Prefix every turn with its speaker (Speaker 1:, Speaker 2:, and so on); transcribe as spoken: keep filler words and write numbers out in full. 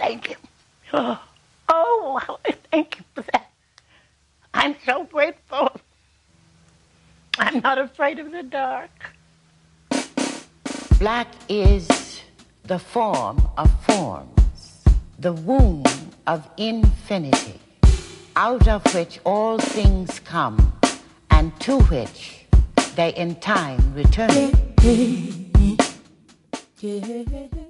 Speaker 1: Thank you. Oh, oh, wow. Thank you for that. I'm so grateful. I'm not afraid of the dark.
Speaker 2: Black is the form of forms, the womb of infinity, out of which all things come, and to which they in time return. Yeah.